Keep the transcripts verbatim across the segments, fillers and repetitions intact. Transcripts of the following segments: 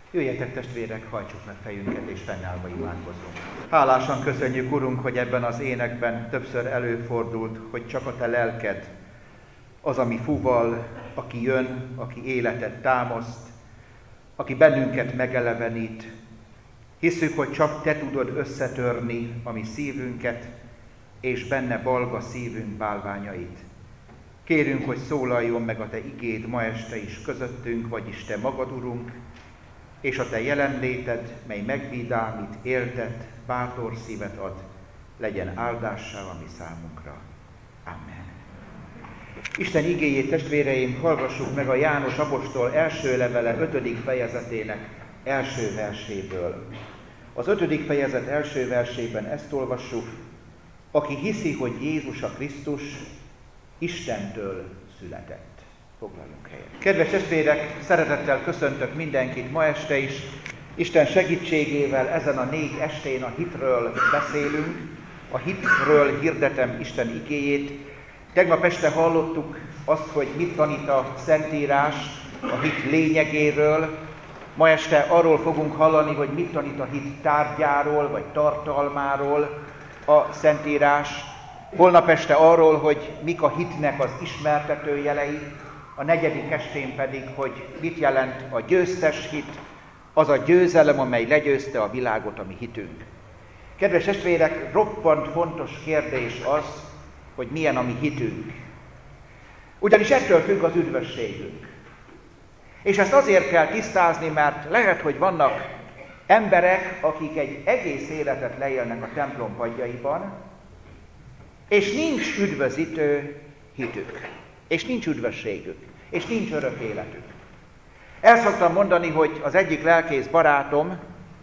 Jöjjetek testvérek, hajtsuk meg fejünket és fennállva imádkozzunk. Hálásan köszönjük, Urunk, hogy ebben az énekben többször előfordult, hogy csak a Te lelked az, ami fuval, aki jön, aki életet támaszt, aki bennünket megelevenít. Hisszük, hogy csak Te tudod összetörni a mi szívünket, és benne balga szívünk bálványait. Kérünk, hogy szólaljon meg a Te igéd ma este is közöttünk, vagyis Te magad, Urunk, és a Te jelenléted, mely megvidámít, éltet, bátor szívet ad, legyen áldássá a mi számunkra. Amen. Isten igéjét, testvéreim, hallgassuk meg a János apostol első levele ötödik fejezetének első verséből. Az ötödik fejezet első versében ezt olvassuk: aki hiszi, hogy Jézus a Krisztus, Istentől született. Foglaljunk helyet. Kedves testvérek, szeretettel köszöntök mindenkit ma este is. Isten segítségével ezen a négy estén a hitről beszélünk. A hitről hirdetem Isten igéjét. Tegnap este hallottuk azt, hogy mit tanít a Szentírás a hit lényegéről. Ma este arról fogunk hallani, hogy mit tanít a hit tárgyáról vagy tartalmáról a Szentírás. Holnap este arról, hogy mik a hitnek az ismertető jelei. A negyedik estén pedig, hogy mit jelent a győztes hit, az a győzelem, amely legyőzte a világot, a mi hitünk. Kedves testvérek, roppant fontos kérdés az, hogy milyen a mi hitünk. Ugyanis ettől függ az üdvösségünk. És ezt azért kell tisztázni, mert lehet, hogy vannak emberek, akik egy egész életet leélnek a templom padjaiban, és nincs üdvözítő hitük, és nincs üdvösségük, és nincs örök életük. El szoktam mondani, hogy az egyik lelkész barátom,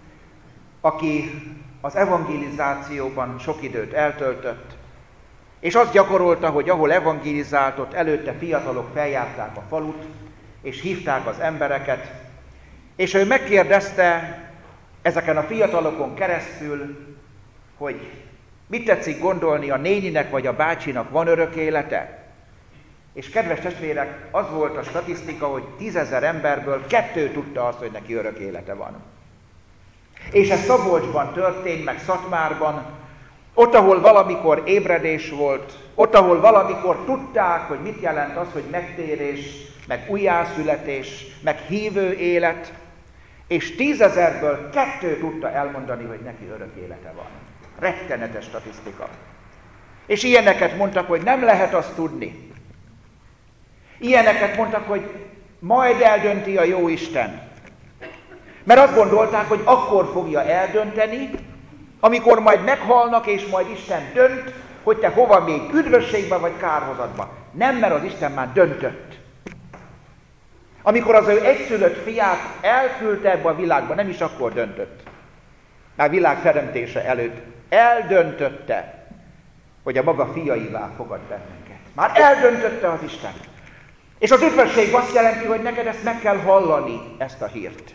aki az evangelizációban sok időt eltöltött, és azt gyakorolta, hogy ahol evangelizált, ott előtte fiatalok feljárták a falut, és hívták az embereket, és ő megkérdezte ezeken a fiatalokon keresztül, hogy mit tetszik gondolni, a néninek vagy a bácsinak van örök élete? És kedves testvérek, az volt a statisztika, hogy tízezer emberből kettő tudta azt, hogy neki örök élete van. És ez Szabolcsban történt, meg Szatmárban, ott, ahol valamikor ébredés volt, ott, ahol valamikor tudták, hogy mit jelent az, hogy megtérés, meg újjászületés, meg hívő élet, és tízezerből kettő tudta elmondani, hogy neki örök élete van. Rettenetes statisztika. És ilyeneket mondtak, hogy nem lehet azt tudni. Ilyeneket mondtak, hogy majd eldönti a Jóisten. Mert azt gondolták, hogy akkor fogja eldönteni, amikor majd meghalnak, és majd Isten dönt, hogy te hova még, üdvösségbe vagy kárhozatba. Nem, mert az Isten már döntött. Amikor az ő egyszülött fiát elküldte ebbe a világba, nem is akkor döntött. Már világ teremtése előtt eldöntötte, hogy a maga fiaivá fogad bennünket. Már eldöntötte az Isten. És az üdvösség azt jelenti, hogy neked ezt meg kell hallani, ezt a hírt.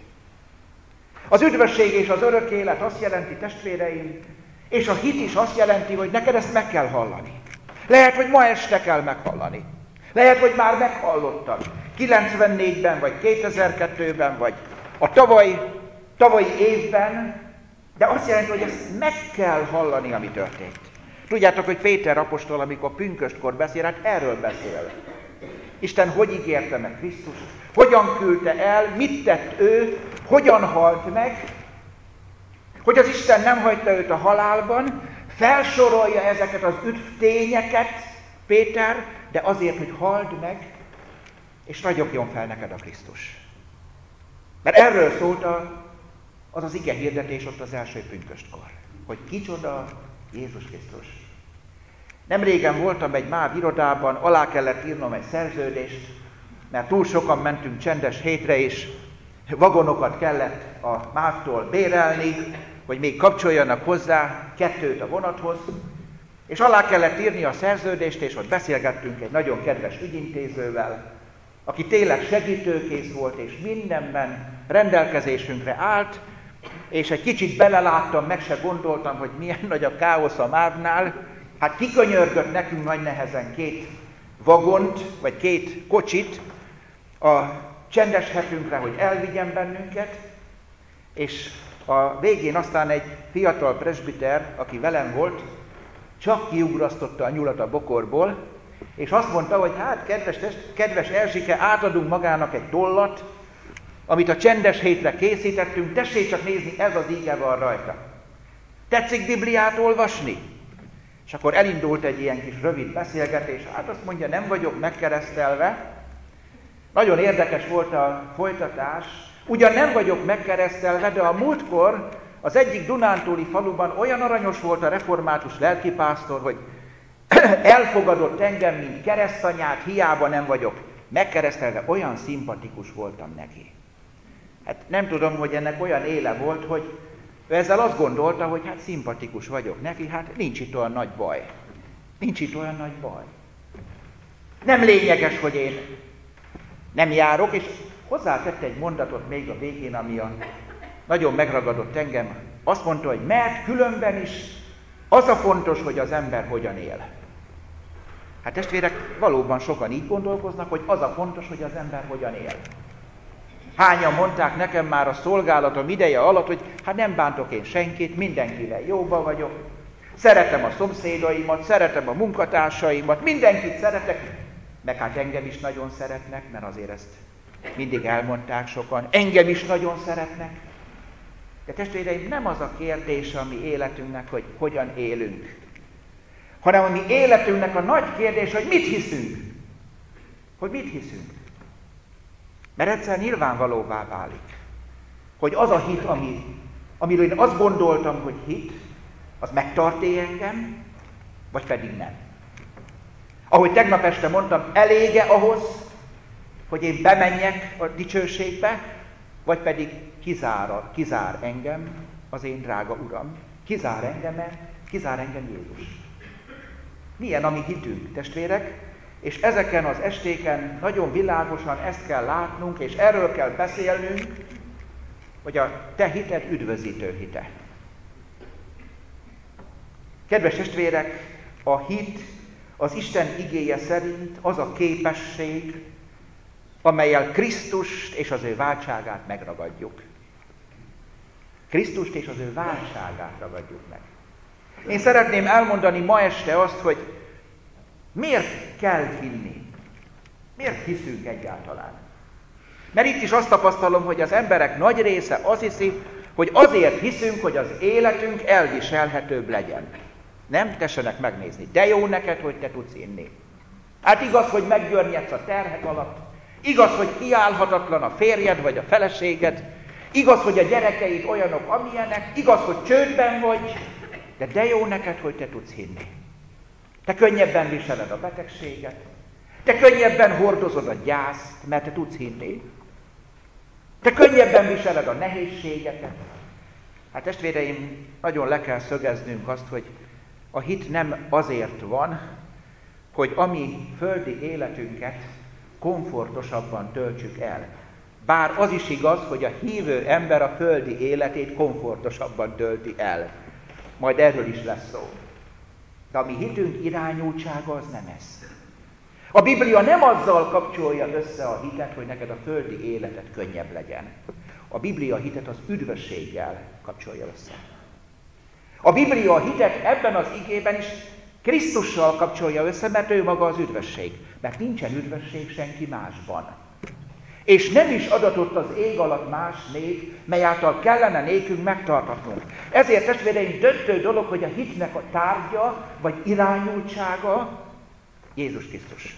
Az üdvösség és az örök élet azt jelenti, testvéreim, és a hit is azt jelenti, hogy neked ezt meg kell hallani. Lehet, hogy ma este kell meghallani. Lehet, hogy már meghallottad. kilencvennégyben, vagy kétezer-kettőben, vagy a tavaly, tavalyi évben, de azt jelenti, hogy ezt meg kell hallani, ami történt. Tudjátok, hogy Péter apostol, amikor pünköstkor beszél, hát erről beszél. Isten hogy ígérte meg Krisztust, hogyan küldte el, mit tett ő, hogyan halt meg, hogy az Isten nem hagyta őt a halálban, felsorolja ezeket az üdvtényeket, Péter, de azért, hogy halld meg, és ragyogjon fel neked a Krisztus. Mert erről szólt az az ige hirdetés ott az első pünköstkor, hogy kicsoda Jézus Krisztus. Nem régen voltam egy MÁV irodában, alá kellett írnom egy szerződést, mert túl sokan mentünk csendes hétre, és vagonokat kellett a MÁV-tól bérelni, hogy még kapcsoljanak hozzá kettőt a vonathoz, és alá kellett írni a szerződést, és ott beszélgettünk egy nagyon kedves ügyintézővel, aki tényleg segítőkész volt, és mindenben rendelkezésünkre állt, és egy kicsit beleláttam, meg se gondoltam, hogy milyen nagy a káosz a MÁV-nál. Hát kikönyörgött nekünk nagy nehezen két vagont, vagy két kocsit a csendes hetünkre, hogy elvigyen bennünket, És a végén aztán egy fiatal presbiter, aki velem volt, csak kiugrasztotta a nyulat a bokorból, és azt mondta, hogy hát kedves, kedves Erzsike, átadunk magának egy tollat, amit a csendes hétre készítettünk, tessék csak nézni, ez az íge van rajta. Tetszik Bibliát olvasni? És akkor elindult egy ilyen kis rövid beszélgetés, hát azt mondja, nem vagyok megkeresztelve. Nagyon érdekes volt a folytatás. Ugyan nem vagyok megkeresztelve, de a múltkor az egyik dunántúli faluban olyan aranyos volt a református lelkipásztor, hogy elfogadott engem, mint keresztanyát, hiába nem vagyok megkeresztelve, olyan szimpatikus voltam neki. Hát nem tudom, hogy ennek olyan éle volt, hogy ő ezzel azt gondolta, hogy hát szimpatikus vagyok neki, hát nincs itt olyan nagy baj. Nincs itt olyan nagy baj. Nem lényeges, hogy én nem járok, és hozzátette egy mondatot még a végén, ami a nagyon megragadott engem. Azt mondta, hogy mert különben is az a fontos, hogy az ember hogyan él. Hát testvérek, valóban sokan így gondolkoznak, hogy az a fontos, hogy az ember hogyan él. Hányan mondták nekem már a szolgálatom ideje alatt, hogy hát nem bántok én senkit, mindenkivel jóban vagyok, szeretem a szomszédaimat, szeretem a munkatársaimat, mindenkit szeretek, meg hát engem is nagyon szeretnek, mert azért ezt mindig elmondták sokan, engem is nagyon szeretnek. De testvéreim, nem az a kérdés a mi életünknek, hogy hogyan élünk, hanem a mi életünknek a nagy kérdés, hogy mit hiszünk. Hogy mit hiszünk. Mert egyszer nyilvánvalóvá válik, hogy az a hit, ami, amiről én azt gondoltam, hogy hit, az megtart-e engem, vagy pedig nem. Ahogy tegnap este mondtam, elége ahhoz, hogy én bemenjek a dicsőségbe, vagy pedig kizár, kizár engem az én drága Uram. Kizár engem, kizár engem Jézus. Milyen a mi hitünk, testvérek? És ezeken az estéken nagyon világosan ezt kell látnunk, és erről kell beszélnünk, hogy a te hited üdvözítő hite. Kedves testvérek, a hit az Isten igéje szerint az a képesség, amellyel Krisztust és az ő váltságát megragadjuk. Krisztust és az ő váltságát ragadjuk meg. Én szeretném elmondani ma este azt, hogy miért kell hinni? Miért hiszünk egyáltalán? Mert itt is azt tapasztalom, hogy az emberek nagy része azt hiszi, hogy azért hiszünk, hogy az életünk elviselhetőbb legyen. Nem? Tessenek megnézni. De jó neked, hogy te tudsz inni. Hát igaz, hogy meggörnyedsz a terhek alatt. Igaz, hogy kiállhatatlan a férjed vagy a feleséged. Igaz, hogy a gyerekeid olyanok, amilyenek. Igaz, hogy csődben vagy. De de jó neked, hogy te tudsz hinni. Te könnyebben viseled a betegséget. Te könnyebben hordozod a gyászt, mert te tudsz hinni. Te könnyebben viseled a nehézségeket. Hát testvéreim, nagyon le kell szögeznünk azt, hogy a hit nem azért van, hogy a mi földi életünket komfortosabban töltsük el. Bár az is igaz, hogy a hívő ember a földi életét komfortosabban tölti el. Majd erről is lesz szó. De a mi hitünk irányultsága az nem ez. A Biblia nem azzal kapcsolja össze a hitet, hogy neked a földi életed könnyebb legyen. A Biblia a hitet az üdvösséggel kapcsolja össze. A Biblia a hitet ebben az igében is Krisztussal kapcsolja össze, mert ő maga az üdvösség. Mert nincsen üdvösség senki másban. És nem is adatott az ég alatt más név, mely által kellene nékünk megtartatnunk. Ezért, testvéreim, döntő dolog, hogy a hitnek a tárgya, vagy irányultsága Jézus Krisztus.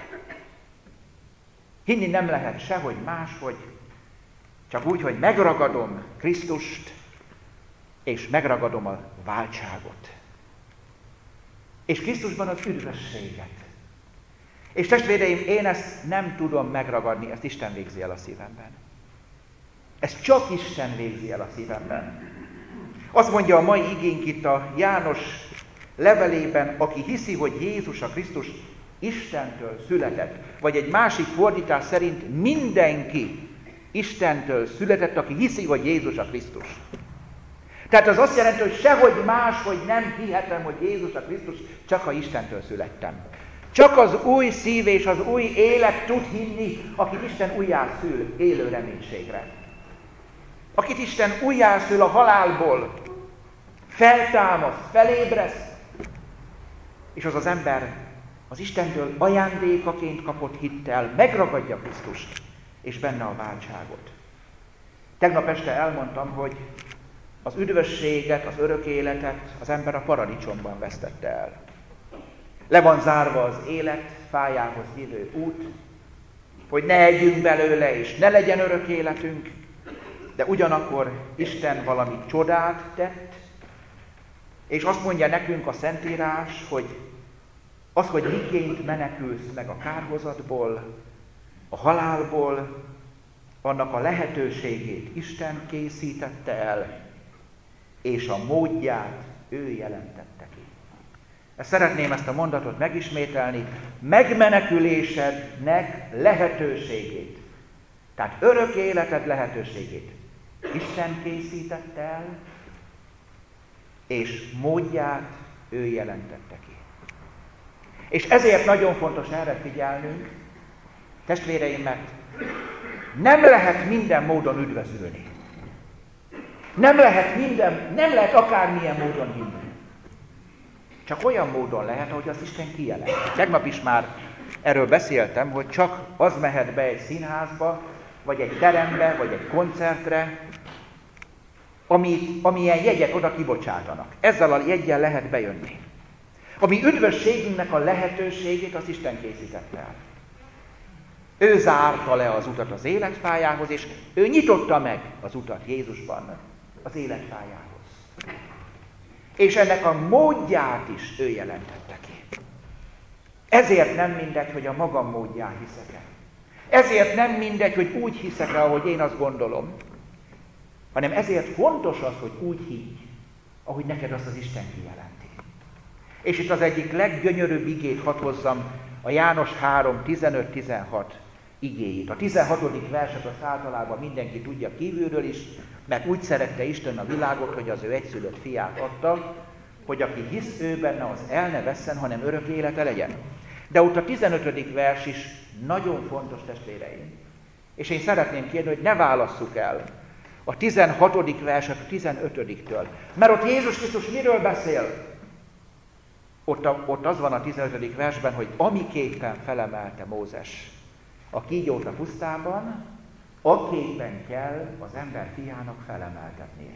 Hinni nem lehet sehogy máshogy, csak úgy, hogy megragadom Krisztust, és megragadom a váltságot. És Krisztusban az üdvösséget. És testvéreim, én ezt nem tudom megragadni, ezt Isten végzi el a szívemben. Ezt csak Isten végzi el a szívemben. Azt mondja a mai igénk itt a János levelében, aki hiszi, hogy Jézus a Krisztus Istentől született, vagy egy másik fordítás szerint mindenki Istentől született, aki hiszi, hogy Jézus a Krisztus. Tehát az azt jelenti, hogy sehogy máshogy nem hihetem, hogy Jézus a Krisztus, csak ha Istentől születtem. Csak az új szív és az új élet tud hinni, aki Isten újjá szül élő reménységre. akit Isten újjászül a halálból, feltámaszt, felébreszt, és az az ember az Istentől ajándékaként kapott hittel megragadja Krisztust, és benne a váltságot. Tegnap este elmondtam, hogy az üdvösséget, az örök életet az ember a paradicsomban vesztette el. Le van zárva az élet fájához vívő út, hogy ne együnk belőle, és ne legyen örök életünk, de ugyanakkor Isten valami csodát tett, és azt mondja nekünk a Szentírás, hogy az, hogy miként menekülsz meg a kárhozatból, a halálból, annak a lehetőségét Isten készítette el, és a módját ő jelentette ki. Ezt szeretném ezt a mondatot megismételni, megmenekülésednek lehetőségét, tehát örök életed lehetőségét Isten készítette el, és módját ő jelentette ki. És ezért nagyon fontos erre figyelnünk, testvéreim, mert nem lehet minden módon üdvözülni. Nem lehet minden, nem lehet akármilyen módon hinni. Csak olyan módon lehet, ahogy az Isten kijelent. Tegnap is már erről beszéltem, hogy csak az mehet be egy színházba, vagy egy terembe, vagy egy koncertre, amit, amilyen jegyet oda kibocsátanak. Ezzel a jeggyel lehet bejönni. A mi üdvösségünknek a lehetőségét az Isten készítette el. Ő zárta le az utat az életpályához, és ő nyitotta meg az utat Jézusban az életpályához. És ennek a módját is ő jelentette ki. Ezért nem mindegy, hogy a magam módján hiszek-e. Ezért nem mindegy, hogy úgy hiszek-e, ahogy én azt gondolom, hanem ezért fontos az, hogy úgy higgy, ahogy neked azt az Isten kijelenti. És itt az egyik leggyönyörűbb igét hadd hozzam, a János három tizenöt tizenhat igéjét. A tizenhatodik verset az általában mindenki tudja kívülről is, mert úgy szerette Isten a világot, hogy az ő egyszülött fiát adta, hogy aki hisz ő benne, az el ne vesszen, hanem örök élete legyen. De ott a tizenötödik vers is nagyon fontos, testvéreim. És én szeretném kérni, hogy ne válasszuk el a tizenhatodik verset a tizenötödiktől. Mert ott Jézus Krisztus miről beszél? Ott, a, ott az van a tizenötödik versben, hogy amiképpen felemelte Mózes a kígyót a pusztában, aképpen kell az ember fiának felemeltetnie.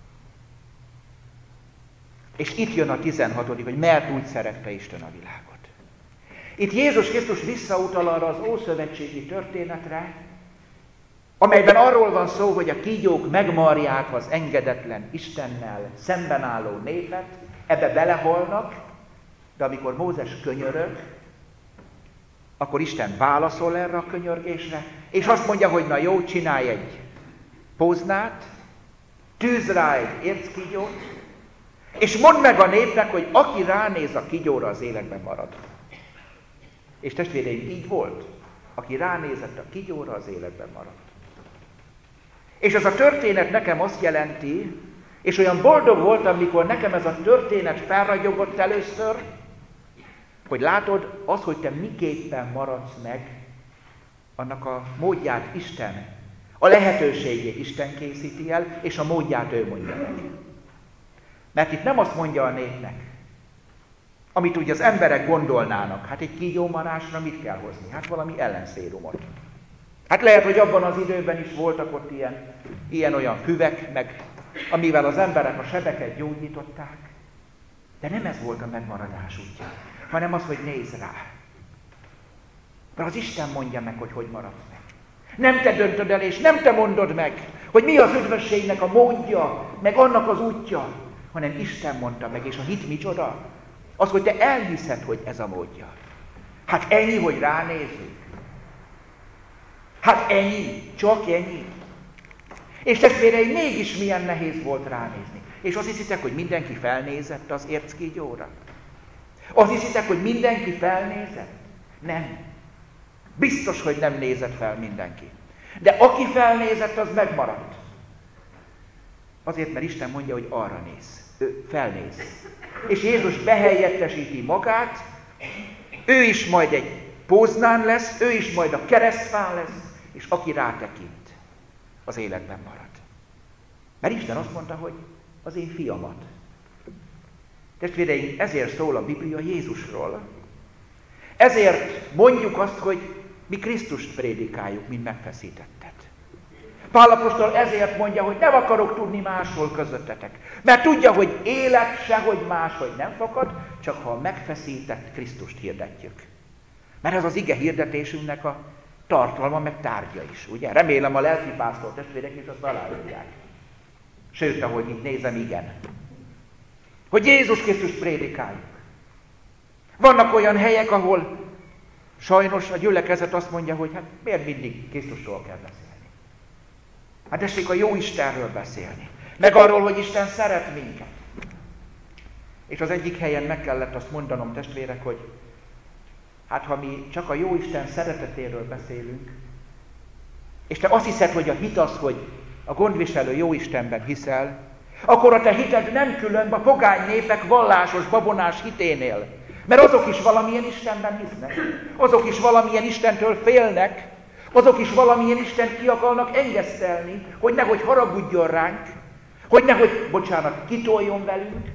És itt jön a tizenhatodik, hogy mert úgy szerette Isten a világot. Itt Jézus Krisztus visszautal arra az ószövetségi történetre, amelyben arról van szó, hogy a kígyók megmarják az engedetlen Istennel szemben álló népet, ebbe belehalnak, de amikor Mózes könyörög, akkor Isten válaszol erre a könyörgésre, és azt mondja, hogy na jó, csinálj egy póznát, tűz rá egy érckígyót, és mondd meg a népnek, hogy aki ránéz a kígyóra, az életben marad. És testvéreim, így volt. Aki ránézett a kígyóra, az életben maradt. És ez a történet nekem azt jelenti, és olyan boldog voltam, mikor nekem ez a történet felragyogott először, hogy látod, az, hogy te miképpen maradsz meg, annak a módját Isten, a lehetőségét Isten készíti el, és a módját ő mondja meg. Mert itt nem azt mondja a népnek, amit úgy az emberek gondolnának, hát egy kígyómarásra mit kell hozni? Hát valami ellenszérumot. Hát lehet, hogy abban az időben is voltak ott ilyen, ilyen-olyan füvek, meg amivel az emberek a sebeket gyógyították. De nem ez volt a megmaradás útja, hanem az, hogy nézz rá. Mert az Isten mondja meg, hogy hogy maradsz meg. Nem te döntöd el, és nem te mondod meg, hogy mi az üdvösségnek a módja, meg annak az útja, hanem Isten mondta meg, és a hit micsoda? Az, hogy te elhiszed, hogy ez a módja. Hát ennyi, hogy ránézzünk. Hát ennyi, csak ennyi. És testvéreim, mégis milyen nehéz volt ránézni. És azt hiszitek, hogy mindenki felnézett az érckígyóra? Azt hiszitek, hogy mindenki felnézett? Nem. Biztos, hogy nem nézett fel mindenki. De aki felnézett, az megmaradt. Azért, mert Isten mondja, hogy arra néz. Ő felnéz. És Jézus behelyettesíti magát, ő is majd egy póznán lesz, ő is majd a keresztfán lesz, és aki rátekint, az életben marad. Mert Isten azt mondta, hogy az én fiamat. Testvéreim, ezért szól a Biblia Jézusról. Ezért mondjuk azt, hogy mi Krisztust prédikáljuk, mint megfeszítettet. Pál apostol ezért mondja, hogy nem akarok tudni máshol közöttetek. Mert tudja, hogy élet sehogy máshogy nem fakad, csak ha a megfeszített Krisztust hirdetjük. Mert ez az ige hirdetésünknek a tartalma, meg tárgya is. Ugye? Remélem a lelkipásztor testvérek is azt aláírják. Sőt, ahogy itt nézem, igen. Hogy Jézus Krisztust prédikáljuk. Vannak olyan helyek, ahol sajnos a gyülekezet azt mondja, hogy hát miért mindig Krisztusról kell beszélni. Hát tessék a jó Istenről beszélni. Meg arról, hogy Isten szeret minket. És az egyik helyen meg kellett azt mondanom, testvérek, hogy hát ha mi csak a jó Isten szeretetéről beszélünk, és te azt hiszed, hogy a hit az, hogy a gondviselő jó Istenben hiszel, akkor a te hited nem különb a pogány népek vallásos, babonás hiténél. Mert azok is valamilyen Istenben hisznek. Azok is valamilyen Istentől félnek. Azok is valamilyen Istent ki akarnak engesztelni, hogy nehogy haragudjon ránk, hogy nehogy, bocsánat, kitoljon velünk.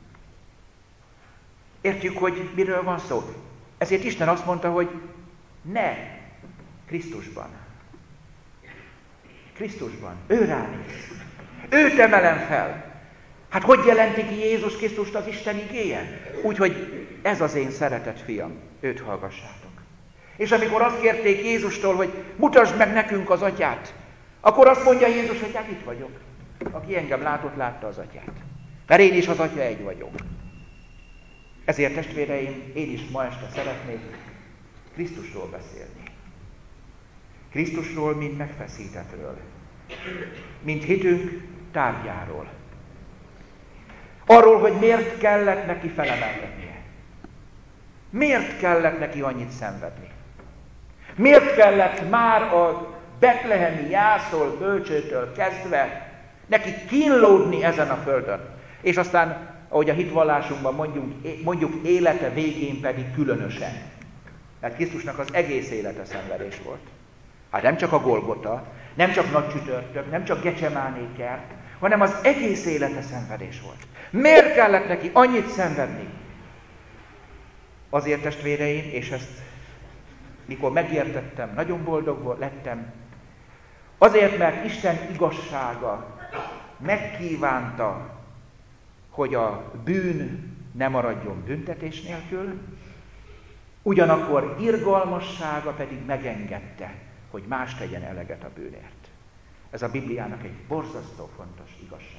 Értjük, hogy miről van szó? Ezért Isten azt mondta, hogy ne Krisztusban. Krisztusban. Ő ránéz. Őt emelem fel. Hát hogy jelenti ki Jézus Krisztust az Isten igéje? Úgyhogy ez az én szeretett fiam, őt hallgassátok. És amikor azt kérték Jézustól, hogy mutasd meg nekünk az atyát, akkor azt mondja Jézus, hogy hát itt vagyok. Aki engem látott, látta az atyát. Mert én is az atya egy vagyok. Ezért testvéreim, én is ma este szeretnék Krisztusról beszélni. Krisztusról, mint megfeszítettről. Mint hitünk tárgyáról. Arról, hogy miért kellett neki felemelkednie. Miért kellett neki annyit szenvedni. Miért kellett már a betlehemi jászol bölcsőtől kezdve neki kínlódni ezen a földön. És aztán, ahogy a hitvallásunkban mondjuk, mondjuk élete végén pedig különösen. Mert Krisztusnak az egész élete szenvedés volt. Hát nem csak a Golgota, nem csak nagy csütörtök, nem csak Gecsemáné kert, hanem az egész élete szenvedés volt. Miért kellett neki annyit szenvedni? Azért, testvéreim, és ezt mikor megértettem, nagyon boldog lettem, azért, mert Isten igazsága megkívánta, hogy a bűn ne maradjon büntetés nélkül, ugyanakkor irgalmassága pedig megengedte, hogy más tegyen eleget a bűnért. Ez a Bibliának egy borzasztó fontos igazsága.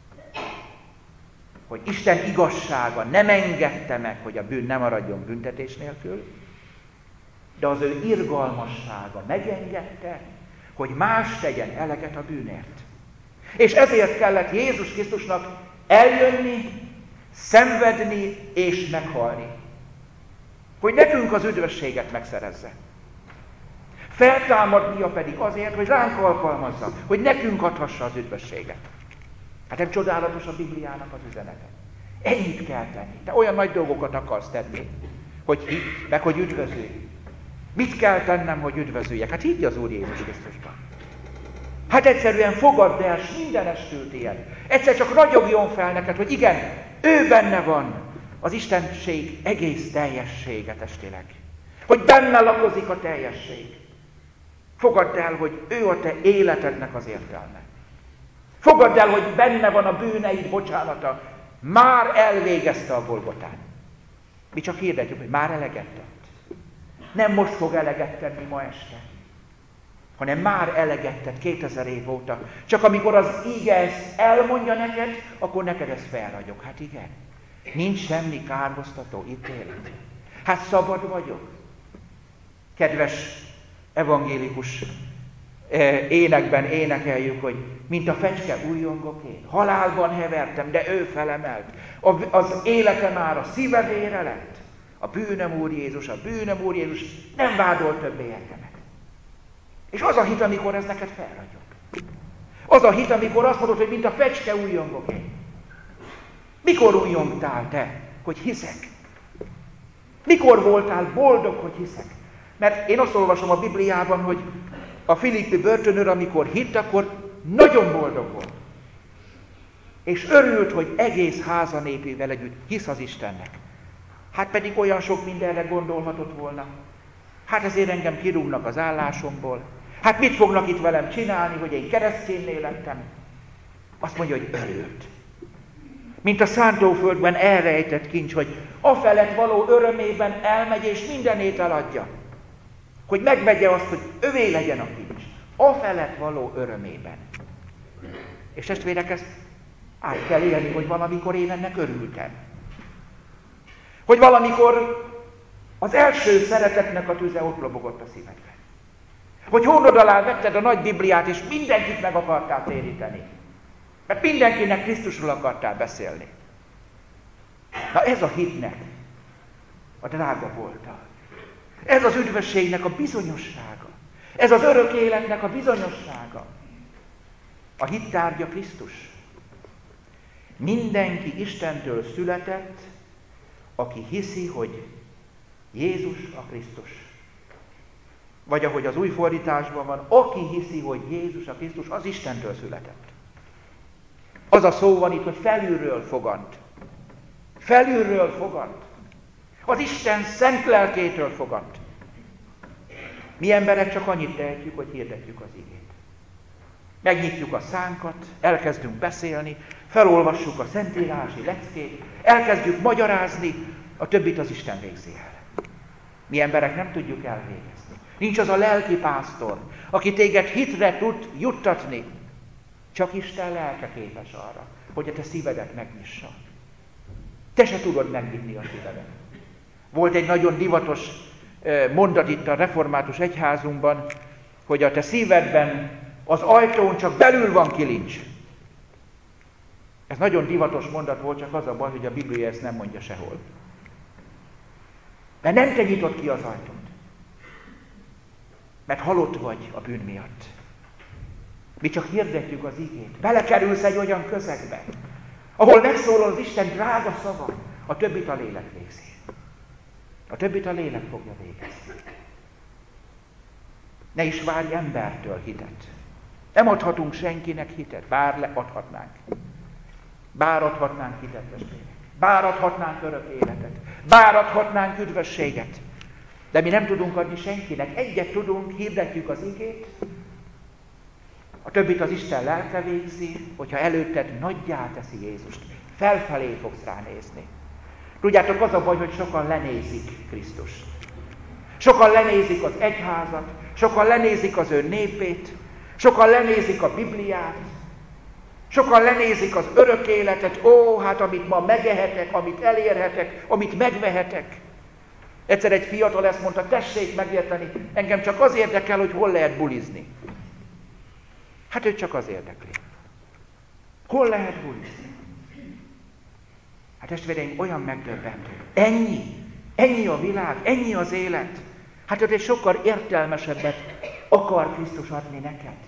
Hogy Isten igazsága nem engedte meg, hogy a bűn ne maradjon büntetés nélkül, de az ő irgalmassága megengedte, hogy más tegyen eleget a bűnért. És ezért kellett Jézus Krisztusnak eljönni, szenvedni és meghalni. Hogy nekünk az üdvösséget megszerezze. Feltámadnia pedig azért, hogy ránk alkalmazza, hogy nekünk adhassa az üdvösséget. Hát nem csodálatos a Bibliának az üzenete. Ennyit kell tenni. Te olyan nagy dolgokat akarsz tenni, hogy hidd, meg hogy üdvözülj. Mit kell tennem, hogy üdvözüljek? Hát higgy az Úr Jézus Krisztusban. Hát egyszerűen fogadd el, s minden estült ilyen. Egyszer csak ragyogjon fel neked, hogy igen, ő benne van az Istenség egész teljessége testileg. Hogy benne lakozik a teljesség. Fogadd el, hogy ő a te életednek az értelme. Fogadd el, hogy benne van a bűneid bocsánata. Már elvégezte a Golgotán. Mi csak hirdetjük, hogy már eleget tett. Nem most fog eleget tenni ma este, hanem már eleget tett kétezer év óta. Csak amikor az íge ezt elmondja neked, akkor neked ez felragyog. Hát igen, nincs semmi kárhoztató ítélet. Hát szabad vagyok. Kedves evangélikus énekben énekeljük, hogy mint a fecske újjongok én. Halálban hevertem, de ő felemelt. Az élete már a szívedére lett. A bűnöm Úr Jézus, a bűnöm Úr Jézus nem vádol többé engemet. És az a hit, amikor ez neked felragyog. Az a hit, amikor azt mondod, hogy mint a fecske újjongok én. Mikor újjongtál te, hogy hiszek? Mikor voltál boldog, hogy hiszek? Mert én azt olvasom a Bibliában, hogy a filippi börtönőr, amikor hitt, akkor nagyon boldog volt. És örült, hogy egész háza népével együtt hisz az Istennek. Hát pedig olyan sok mindenre gondolhatott volna. Hát ezért engem kirúgnak az állásomból. Hát mit fognak itt velem csinálni, hogy én keresztényné lettem? Azt mondja, hogy örült. Mint a szántóföldben elrejtett kincs, hogy afelett való örömében elmegy és mindenét eladja. Hogy megvegye azt, hogy övé legyen a kincs. Afelett való örömében. És testvérek, ezt át kell élni, hogy valamikor én ennek örültem. Hogy valamikor az első szeretetnek a tüze ott lobogott a szívedben. Hogy hónod alá vetted a nagy Bibliát, és mindenkit meg akartál téríteni. Mert mindenkinek Krisztusról akartál beszélni. Na ez a hitnek a drága volta. Ez az üdvösségnek a bizonyossága. Ez az örök életnek a bizonyossága. A hit tárgya Krisztus. Mindenki Istentől született, aki hiszi, hogy Jézus a Krisztus. Vagy ahogy az új fordításban van, aki hiszi, hogy Jézus a Krisztus, az Istentől született. Az a szó van itt, hogy felülről fogant. Felülről fogant. Az Isten szent lelkétől fogant. Mi emberek csak annyit tehetjük, hogy hirdetjük az igét. Megnyitjuk a szánkat, elkezdünk beszélni, felolvassuk a szentírási leckét, elkezdjük magyarázni, a többit az Isten végzi el. Mi emberek nem tudjuk elvégezni. Nincs az a lelki pásztor, aki téged hitre tud juttatni. Csak Isten lelke képes arra, hogy a te szívedet megnyissa. Te se tudod megnyitni a szívedet. Volt egy nagyon divatos mondat itt a református egyházunkban, hogy a te szívedben az ajtón csak belül van kilincs. Ez nagyon divatos mondat volt, csak az a baj, hogy a Biblia ezt nem mondja sehol. Mert nem te nyitod ki az ajtót. Mert halott vagy a bűn miatt. Mi csak hirdetjük az igét. Belekerülsz egy olyan közegbe, ahol megszólal az Isten drága szava, a többit a lélek végzi. A többit a lélek fogja végezni. Ne is várj embertől hitet. Nem adhatunk senkinek hitet, bár leadhatnánk. Bár adhatnánk hitet, testvérek. Bár adhatnánk örök életet. Bár adhatnánk üdvösséget. De mi nem tudunk adni senkinek. Egyet tudunk, hirdetjük az igét. A többit az Isten lelke végzi, hogyha előtted nagyjá teszi Jézust. Felfelé fogsz ránézni. Tudjátok, az a baj, hogy sokan lenézik Krisztust. Sokan lenézik az egyházat, sokan lenézik az ő népét, sokan lenézik a Bibliát, sokan lenézik az örök életet, ó, hát amit ma megehetek, amit elérhetek, amit megvehetek. Egyszer egy fiatal ezt mondta, tessék megérteni, engem csak az érdekel, hogy hol lehet bulizni. Hát ő csak az érdekli. Hol lehet bulizni? Hát testvéreim, olyan megdöbbentő. Ennyi, ennyi a világ, ennyi az élet. Hát ott egy sokkal értelmesebbet akar Krisztus adni neked.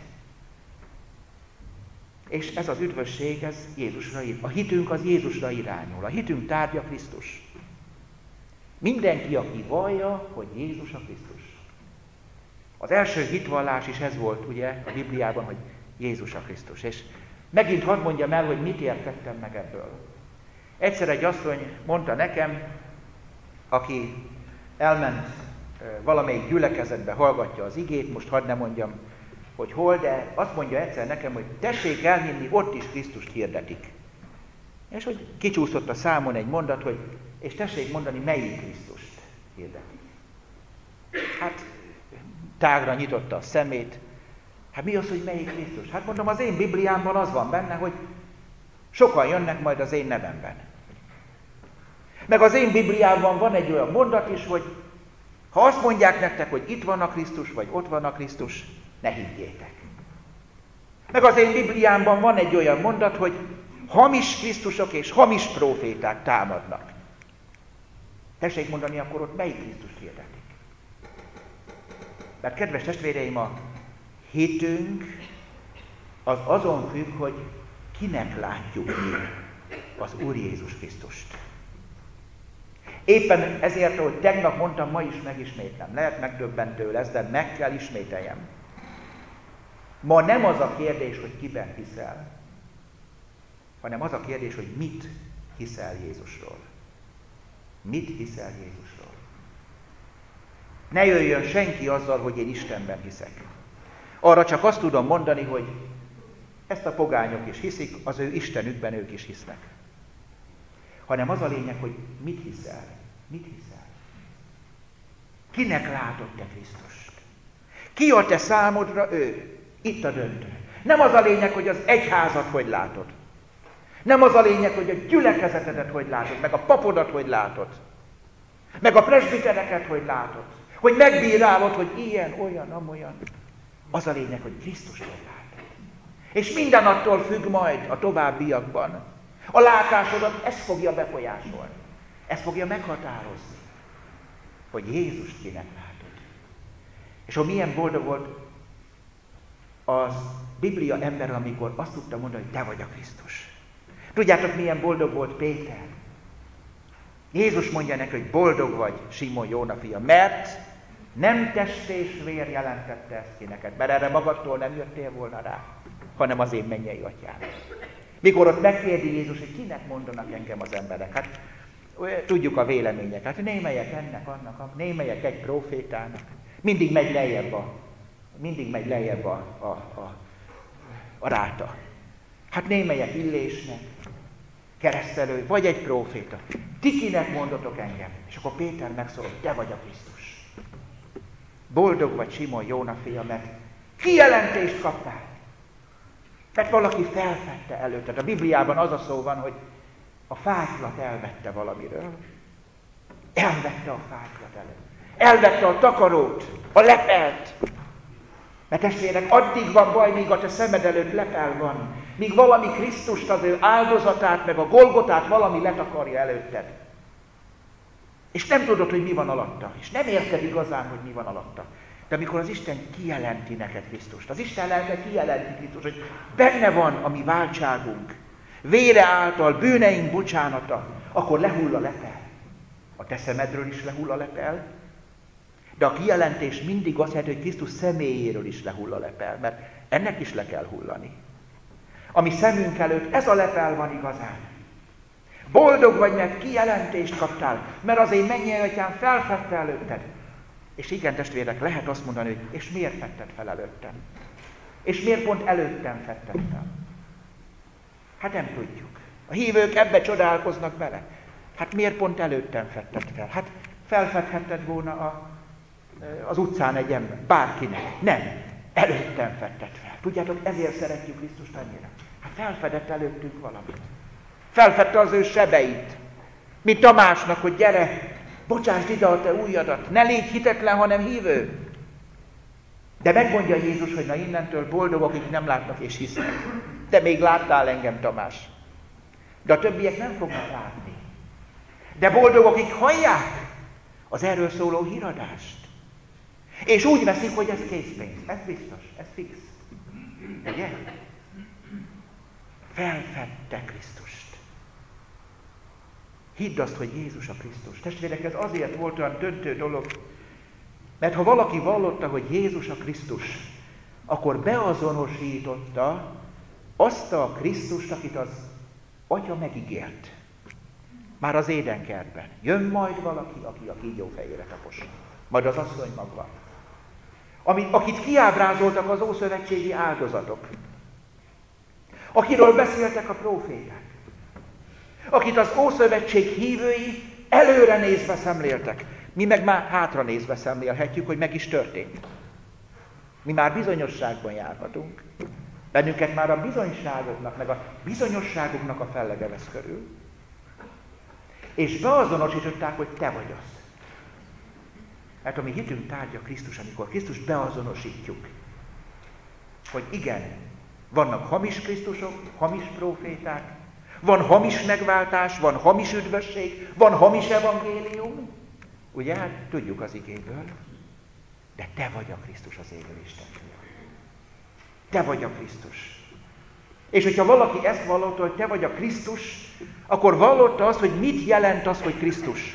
És ez az üdvösség, ez Jézusra ír. A hitünk az Jézusra irányul. A hitünk tárgya Krisztus. Mindenki, aki vallja, hogy Jézus a Krisztus. Az első hitvallás is ez volt, ugye, a Bibliában, hogy Jézus a Krisztus. És megint hadd mondjam el, hogy mit értettem meg ebből. Egyszer egy asszony mondta nekem, aki elment valamelyik gyülekezetbe, hallgatja az igét, most hadd ne mondjam, hogy hol, de azt mondja egyszer nekem, hogy tessék elhinni, ott is Krisztust hirdetik. És hogy kicsúszott a számon egy mondat, hogy és tessék mondani, melyik Krisztust hirdetik. Hát tágra nyitotta a szemét. Hát mi az, hogy melyik Krisztus? Hát mondom, az én Bibliámban az van benne, hogy sokan jönnek majd az én nevemben. Meg az én Bibliámban van egy olyan mondat is, hogy ha azt mondják nektek, hogy itt van a Krisztus, vagy ott van a Krisztus, ne higgyétek. Meg az én Bibliámban van egy olyan mondat, hogy hamis Krisztusok és hamis próféták támadnak. Tessék mondani, akkor ott melyik Krisztust hirdetik? Mert kedves testvéreim, a hitünk az azon függ, hogy kinek látjuk mi az Úr Jézus Krisztust. Éppen ezért, ahogy tegnap mondtam, ma is megismétlem. Lehet megdöbbentő lesz, de meg kell ismételjem. Ma nem az a kérdés, hogy kiben hiszel, hanem az a kérdés, hogy mit hiszel Jézusról. Mit hiszel Jézusról? Ne jöjjön senki azzal, hogy én Istenben hiszek. Arra csak azt tudom mondani, hogy ezt a pogányok is hiszik, az ő Istenükben ők is hisznek. Hanem az a lényeg, hogy mit hiszel. Mit hiszel? Kinek látod te Krisztust? Ki a te számodra ő? Itt a döntő. Nem az a lényeg, hogy az egyházat hogy látod. Nem az a lényeg, hogy a gyülekezetedet hogy látod, meg a papodat hogy látod. Meg a presbitereket hogy látod. Hogy megbírálod, hogy ilyen, olyan, amolyan. Az a lényeg, hogy Krisztust hogy látod. És minden attól függ majd a továbbiakban. A látásodat ezt fogja befolyásolni. Ezt fogja meghatározni, hogy Jézust kinek látod. És hogy milyen boldog volt az Biblia ember, amikor azt tudta mondani, hogy te vagy a Krisztus. Tudjátok, milyen boldog volt Péter? Jézus mondja neki, hogy boldog vagy, Simon Jóna fia, mert nem test és vér jelentette ezt ki neked, mert erre magadtól nem jöttél volna rá, hanem az én mennyei atyám. Mikor ott megkérdi Jézus, hogy kinek mondanak engem az emberek, hát tudjuk a véleményeket, hát némelyek ennek, annak, némelyek egy prófétának, mindig megy lejjebb a, mindig megy lejjebb a, a, a, a ráta. Hát némelyek Illésnek, keresztelő, vagy egy próféta. Ti kinek mondotok engem? És akkor Péter megszólal, te vagy a Krisztus. Boldog vagy, Simon Jóna fia, mert kijelentést kaptál. Mert valaki felfedte előtted. A Bibliában az a szó van, hogy a fátylat elvette valamiről. Elvette a fátylat előtt. Elvette a takarót, a lepelt. Mert testvérek, addig van baj, míg a te szemed előtt lepel van. Míg valami Krisztust, az ő áldozatát, meg a Golgotát valami letakarja előtted. És nem tudod, hogy mi van alatta. És nem érted igazán, hogy mi van alatta. De amikor az Isten kijelenti neked Krisztust, az Isten lelke kijelenti Krisztust, hogy benne van a mi váltságunk, vére által, bűneink bocsánata, akkor lehull a lepel. A te szemedről is lehull a lepel, de a kijelentés mindig azt jelenti, hogy Krisztus személyéről is lehull a lepel, mert ennek is le kell hullani. Ami szemünk előtt, ez a lepel van igazán. Boldog vagy, mert kijelentést kaptál, mert az én mennyei atyám felfedte előtted. És igen, testvérek, lehet azt mondani, hogy és miért fedted fel előttem? És miért pont előttem fedted fel? Hát nem tudjuk. A hívők ebbe csodálkoznak bele. Hát miért pont előttem fedted fel? Hát felfedhetted volna a, az utcán egy ember, bárkinek. Nem, előttem fedted fel. Tudjátok, ezért szeretjük Krisztust annyira. Hát felfedett előttünk valamit. Felfedte az ő sebeit. Mint Tamásnak, hogy gyere, bocsásd ide a te ujjadat, ne légy hitetlen, hanem hívő. De megmondja Jézus, hogy na innentől boldogok, akik nem látnak és hisznek. De még láttál engem, Tamás. De a többiek nem fognak látni. De boldogok, akik hallják az erről szóló híradást. És úgy veszik, hogy ez készpénz. Ez biztos, ez fix. Ugye? Felfedte Krisztust. Hidd azt, hogy Jézus a Krisztus. Testvérek, ez azért volt olyan döntő dolog, mert ha valaki vallotta, hogy Jézus a Krisztus, akkor beazonosította azt a Krisztust, akit az Atya megígért. Már az édenkertben. Jön majd valaki, aki a kígyó fejére tapos. Majd az asszony maga. Amit, akit kiábrázoltak az ószövetségi áldozatok. Akiről beszéltek a próféták. Akit az Ószövetség hívői előre nézve szemléltek. Mi meg már hátra nézve szemlélhetjük, hogy meg is történt. Mi már bizonyosságban járhatunk. Bennünket már a bizonyságoknak, meg a bizonyosságoknak a fellege vesz körül. És beazonosították, hogy te vagy az. Mert a mi hitünk tárgya Krisztus, amikor Krisztust beazonosítjuk, hogy igen, vannak hamis Krisztusok, hamis próféták, van hamis megváltás, van hamis üdvösség, van hamis evangélium. Ugye, hát tudjuk az igéből. De te vagy a Krisztus, az élő Isten fia. Te vagy a Krisztus. És hogyha valaki ezt vallotta, hogy te vagy a Krisztus, akkor vallotta azt, hogy mit jelent az, hogy Krisztus.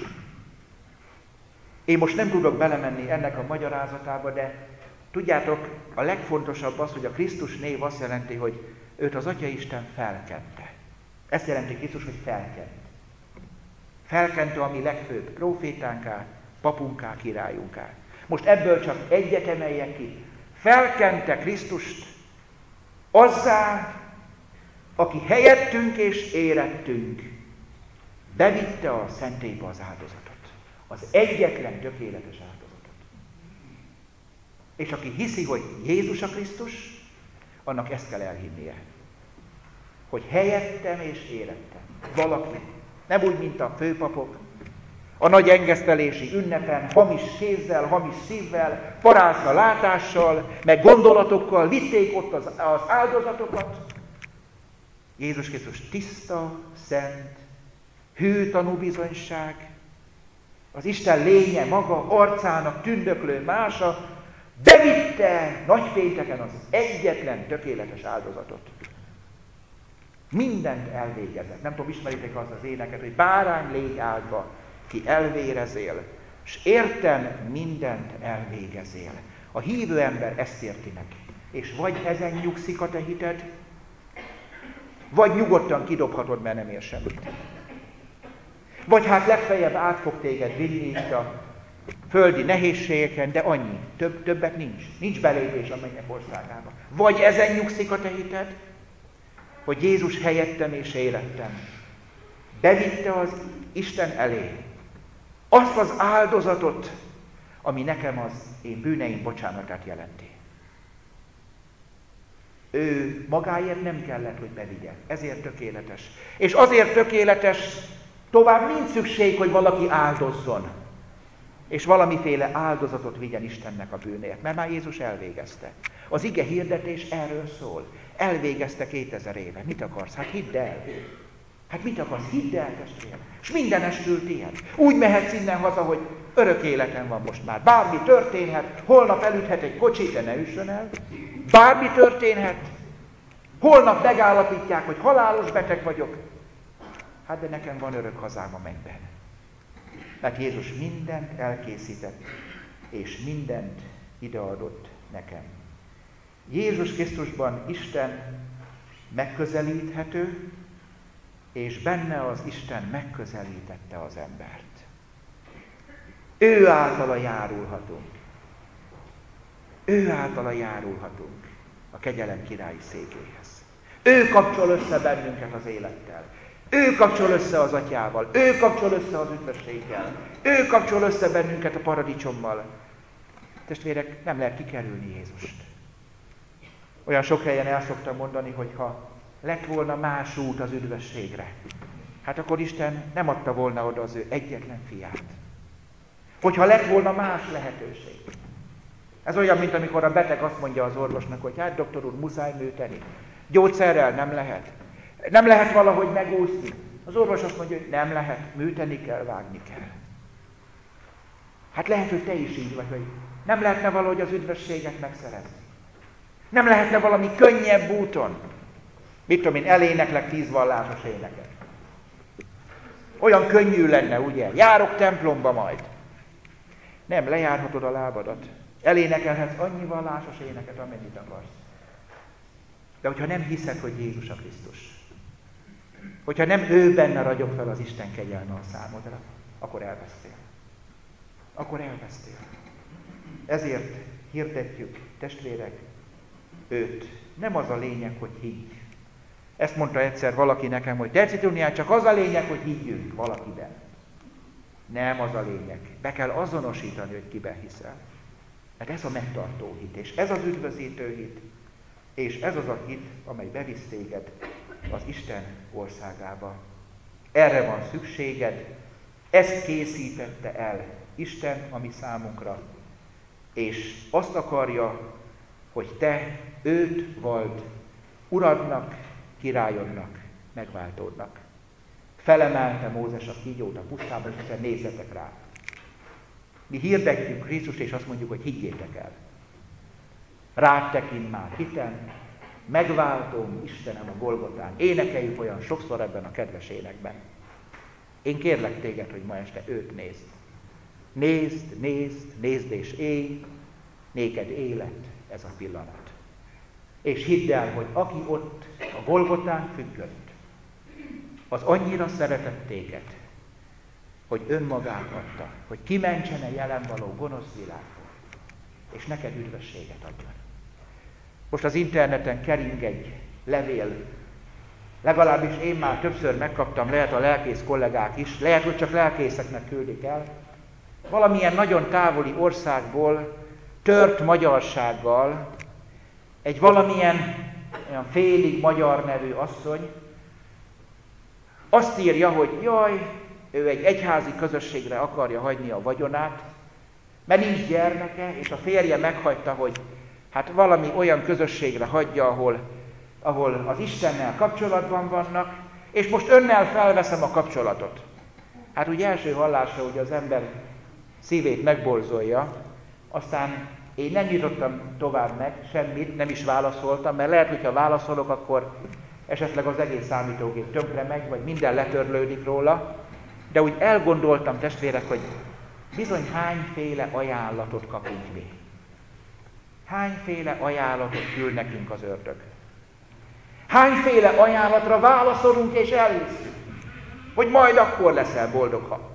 Én most nem tudok belemenni ennek a magyarázatába, de tudjátok, a legfontosabb az, hogy a Krisztus név azt jelenti, hogy őt az Atya Isten felkente. Ezt jelenti Krisztus, hogy felkent. Felkente a mi legfőbb prófétánká, papunká, királyunká. Most ebből csak egyet emeljek ki. Felkente Krisztust azzá, aki helyettünk és érettünk bevitte a szentélybe az áldozatot. Az egyetlen tökéletes áldozatot. És aki hiszi, hogy Jézus a Krisztus, annak ezt kell elhinnie. Hogy helyettem és érettem. Valaki. Nem úgy, mint a főpapok. A nagy engesztelési ünnepen hamis kézzel, hamis szívvel, parázna látással, meg gondolatokkal vitték ott az, az áldozatokat. Jézus Krisztus tiszta, szent, hű tanúbizonyság, az Isten lénye maga, arcának tündöklő mása, bevitte nagypénteken az egyetlen tökéletes áldozatot. Mindent elvégezett. Nem tudom, ismeritek azt az éneket, hogy bárány légy áldva, ki elvérezél, és érten mindent elvégezél. A hívő ember ezt érti neki. És vagy ezen nyugszik a te hited, vagy nyugodtan kidobhatod, mert nem ér semmit. Vagy hát legfeljebb át fog téged vinni itt a földi nehézségeken, de annyi. Több, többet nincs. Nincs belépés a mennyek országába. Vagy ezen nyugszik a te hited, hogy Jézus helyettem és érettem. Bevitte az Isten elé azt az áldozatot, ami nekem az én bűneim bocsánatát jelenti. Ő magáért nem kellett, hogy bevigye. Ezért tökéletes. És azért tökéletes, tovább nincs szükség, hogy valaki áldozzon. És valamiféle áldozatot vigyen Istennek a bűnért. Mert már Jézus elvégezte. Az ige hirdetés erről szól. Elvégezte kétezer éve. Mit akarsz? Hát hidd el. Hát mit akarsz? Hidd el, testvérem. És mindenestül tiéd. Úgy mehetsz innen haza, hogy örök életen van most már. Bármi történhet, holnap elüthet egy kocsi, de ne üssön el. Bármi történhet. Holnap megállapítják, hogy halálos beteg vagyok. Hát de nekem van örök hazám a mennyben. Mert Jézus mindent elkészített, és mindent ideadott nekem. Jézus Krisztusban Isten megközelíthető, és benne az Isten megközelítette az embert. Ő általa járulhatunk. Ő általa járulhatunk a kegyelem királyi székéhez. Ő kapcsol össze bennünket az élettel. Ő kapcsol össze az atyával. Ő kapcsol össze az üdvösséggel. Ő kapcsol össze bennünket a paradicsommal. Testvérek, nem lehet kikerülni Jézust. Olyan sok helyen el szoktam mondani, hogy ha lett volna más út az üdvösségre, hát akkor Isten nem adta volna oda az ő egyetlen fiát. Hogyha lett volna más lehetőség. Ez olyan, mint amikor a beteg azt mondja az orvosnak, hogy hát doktor úr, muszáj műteni. Gyógyszerrel nem lehet. Nem lehet valahogy megúszni. Az orvos azt mondja, hogy nem lehet, műteni kell, vágni kell. Hát lehet, hogy te is így vagy, hogy nem lehetne valahogy az üdvösséget megszerezni. Nem lehetne valami könnyebb úton. Mit tudom én, eléneklek tíz vallásos éneket. Olyan könnyű lenne, ugye? Járok templomba majd. Nem, lejárhatod a lábadat. Elénekelhetsz annyi vallásos éneket, amennyit akarsz. De hogyha nem hiszed, hogy Jézus a Krisztus, hogyha nem ő benne ragyog fel az Isten kegyelme a számodra, akkor elvesztél. Akkor elvesztél. Ezért hirdetjük, testvérek, őt. Nem az a lényeg, hogy higgy. Ezt mondta egyszer valaki nekem, hogy Tercitunián csak az a lényeg, hogy higgyünk valakiben. Nem az a lényeg. Be kell azonosítani, hogy kiben hiszel. Mert ez a megtartó hit, és ez az üdvözítő hit, és ez az a hit, amely bevisz téged az Isten országába. Erre van szükséged, ezt készítette el Isten a mi számunkra, és azt akarja, hogy te őt vald uradnak, királyodnak, megváltódnak. Felemelte Mózes a kígyót a pusztában, és egyszer nézzetek rá. Mi hirdetjük Krisztust, és azt mondjuk, hogy higgyétek el. Rád tekint már hitem, megváltom Istenem a Golgotán. Énekeljük olyan sokszor ebben a kedves énekben. Én kérlek téged, hogy ma este őt nézd. Nézd, nézd, nézd és élj, néked élet ez a pillanat. És hidd el, hogy aki ott a Golgotán függött, az annyira szeretett téged, hogy önmagát adta, hogy kimentsene jelen való gonosz világból, és neked üdvösséget adjon. Most az interneten kering egy levél, legalábbis én már többször megkaptam, lehet a lelkész kollégák is, lehet, hogy csak lelkészeknek küldik el, valamilyen nagyon távoli országból tört magyarsággal egy valamilyen olyan félig magyar nevű asszony azt írja, hogy jaj, ő egy egyházi közösségre akarja hagyni a vagyonát, mert nincs gyermeke, és a férje meghagyta, hogy hát valami olyan közösségre hagyja, ahol, ahol az Istennel kapcsolatban vannak, és most önnel felveszem a kapcsolatot. Hát úgy első hallásra ugye az ember szívét megborzolja, aztán én nem nyitottam tovább meg semmit, nem is válaszoltam, mert lehet, hogyha válaszolok, akkor esetleg az egész számítógép tönkre megy, vagy minden letörlődik róla, de úgy elgondoltam, testvérek, hogy bizony hányféle ajánlatot kapunk mi. Hányféle ajánlatot küld nekünk az ördög. Hányféle ajánlatra válaszolunk és elhiszünk, hogy majd akkor leszel boldog, ha.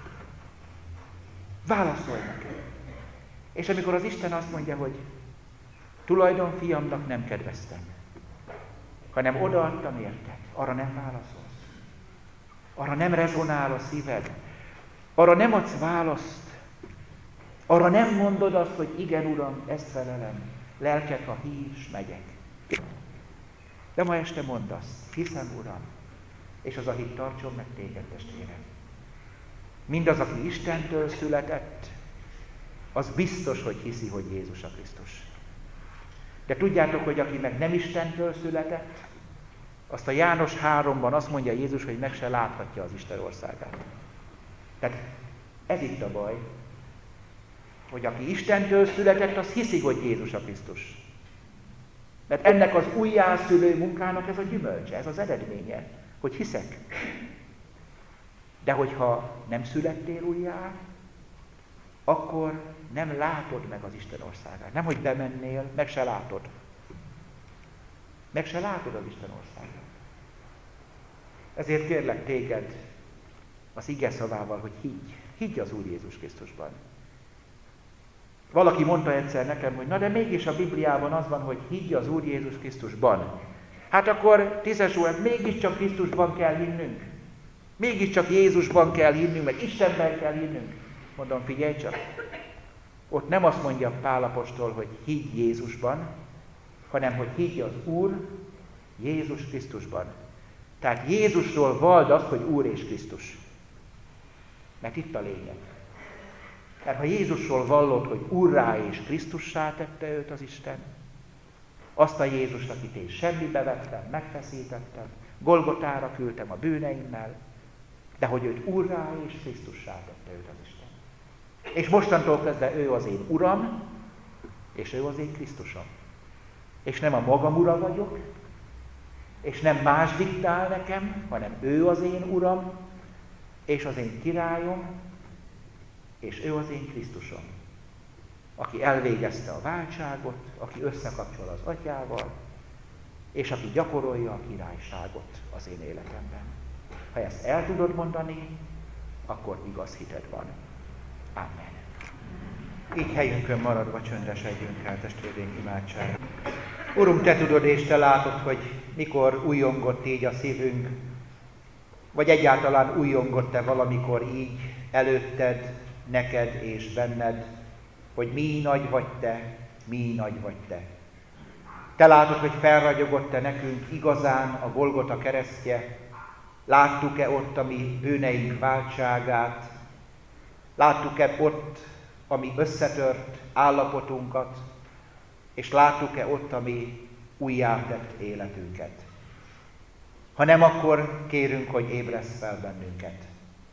Válaszolj neki. És amikor az Isten azt mondja, hogy tulajdon fiamnak nem kedveztem, hanem odaadtam érted, arra nem válaszolsz. Arra nem rezonál a szíved. Arra nem adsz választ. Arra nem mondod azt, hogy igen, Uram, ezt felelem. Lelkek a hív, s megyek. De ma este mondd azt, hiszem, Uram, és az a hit tartson meg téged, testvérem. Mindaz, aki Istentől született, az biztos, hogy hiszi, hogy Jézus a Krisztus. De tudjátok, hogy aki meg nem Istentől született, azt a János háromban azt mondja Jézus, hogy meg se láthatja az Isten országát. Tehát ez itt a baj, hogy aki Istentől született, az hiszi, hogy Jézus a Krisztus. Mert ennek az újjászülő munkának ez a gyümölcse, ez az eredménye, hogy hiszek. De hogyha nem születtél újjá, akkor nem látod meg az Isten országát. Nem, hogy bemennél, meg se látod. Meg se látod az Isten országát. Ezért kérlek téged az ige szavával, hogy higgy. Higgy az Úr Jézus Krisztusban. Valaki mondta egyszer nekem, hogy na de mégis a Bibliában az van, hogy higgy az Úr Jézus Krisztusban. Hát akkor tízes óra, mégiscsak Krisztusban kell hinnünk. Mégiscsak Jézusban kell hinnünk, meg Istenben kell hinnünk. Mondom, figyelj csak, ott nem azt mondja Pál apostol, hogy higgy Jézusban, hanem hogy higgy az Úr Jézus Krisztusban. Tehát Jézusról vald azt, hogy Úr és Krisztus. Mert itt a lényeg. Mert ha Jézusról vallod, hogy Úrrá és Krisztussá tette őt az Isten, azt a Jézust, akit én semmibe vettem, megfeszítettem, Golgotára küldtem a bűneimmel, de hogy őt Úrrá és Krisztussá tette őt az Isten. És mostantól kezdve ő az én Uram, és ő az én Krisztusom. És nem a magam ura vagyok, és nem más diktál nekem, hanem ő az én Uram, és az én királyom, és ő az én Krisztusom, aki elvégezte a váltságot, aki összekapcsol az Atyával, és aki gyakorolja a királyságot az én életemben. Ha ezt el tudod mondani, akkor igaz hited van. Amen. Így helyünkön maradva csöndesedjünk el, testvéreink, imádságra. Urunk, Te tudod és Te látod, hogy mikor újongott így a szívünk, vagy egyáltalán újongott-e valamikor így előtted, neked és benned, hogy mi nagy vagy Te, mi nagy vagy Te. Te látod, hogy felragyogott-e nekünk igazán a Golgota keresztje, láttuk-e ott a mi bűneink váltságát, láttuk-e ott a mi összetört állapotunkat, és láttuk-e ott a mi újjátett életünket. Ha nem, akkor kérünk, hogy ébresz fel bennünket.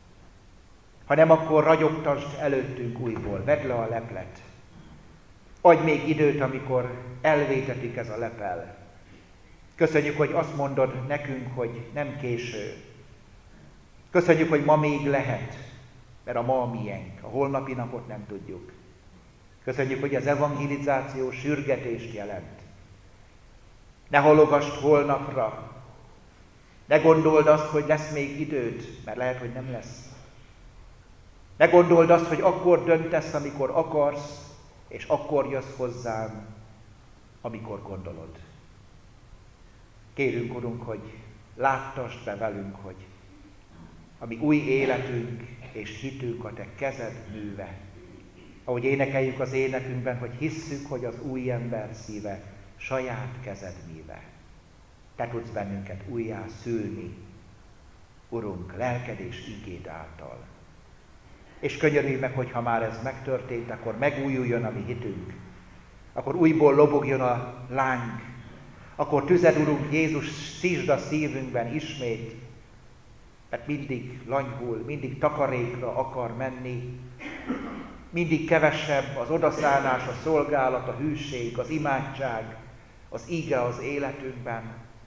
Ha nem, akkor ragyogtasd előttünk újból, vedd le a leplet. Adj még időt, amikor elvétetik ez a lepel. Köszönjük, hogy azt mondod nekünk, hogy nem késő. Köszönjük, hogy ma még lehet, mert a ma a miénk, a holnapi napot nem tudjuk. Köszönjük, hogy az evangelizáció sürgetést jelent. Ne halogasd holnapra, Ne gondold azt, hogy lesz még időd, mert lehet, hogy nem lesz. Ne gondold azt, hogy akkor döntesz, amikor akarsz, és akkor jössz hozzám, amikor gondolod. Kérünk, Urunk, hogy láttasd be velünk, hogy a mi új életünk és hitünk a Te kezed műve. Ahogy énekeljük az énekünkben, hogy hisszük, hogy az új ember szíve saját kezed műve. Te tudsz bennünket újjá szülni, Urunk, lelked és igéd által. És könyörülj meg, hogy ha már ez megtörtént, akkor megújuljon a mi hitünk. Akkor újból lobogjon a láng. Akkor tüzed, Urunk, Jézus, szítsd a szívünkben ismét, mert mindig lanyhul, mindig takarékra akar menni, mindig kevesebb az odaszánás, a szolgálat, a hűség, az imádság, az íge az életünkben.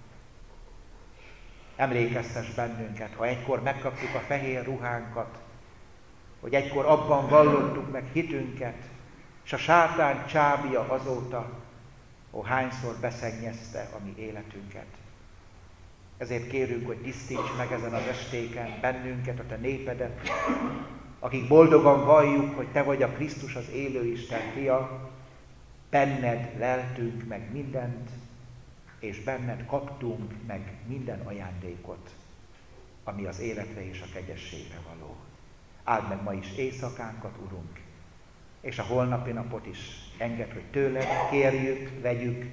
Emlékeztes bennünket, ha egykor megkaptuk a fehér ruhánkat, hogy egykor abban vallottuk meg hitünket, és a sátán csábja azóta, ó, hányszor beszennyezte a mi életünket. Ezért kérünk, hogy tisztíts meg ezen az estéken bennünket, a Te népedet, akik boldogan valljuk, hogy Te vagy a Krisztus, az élő Isten fia, benned leltünk meg mindent, és benned kaptunk meg minden ajándékot, ami az életre és a kegyességre való. Áld meg ma is éjszakánkat, Urunk, és a holnapi napot is engedd, hogy tőled kérjük, vegyük,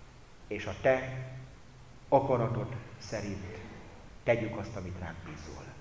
és a Te akaratod szerint tegyük azt, amit ránk bízol.